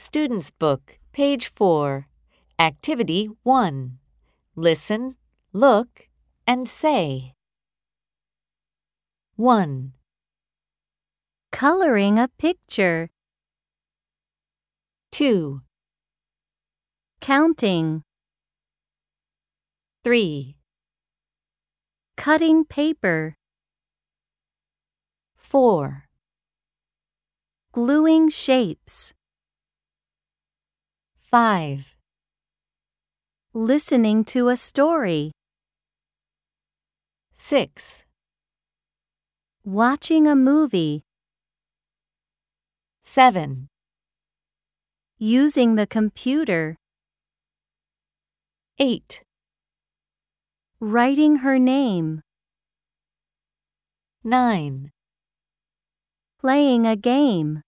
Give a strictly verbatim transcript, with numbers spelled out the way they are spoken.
Student's Book, page four. Activity one. Listen, look, and say. one. Coloring a picture. two. Counting. three. Cutting paper. four. Gluing shapes. five. Listening to a story. six. Watching a movie. seven. Using the computer. eight. Writing her name. nine. Playing a game.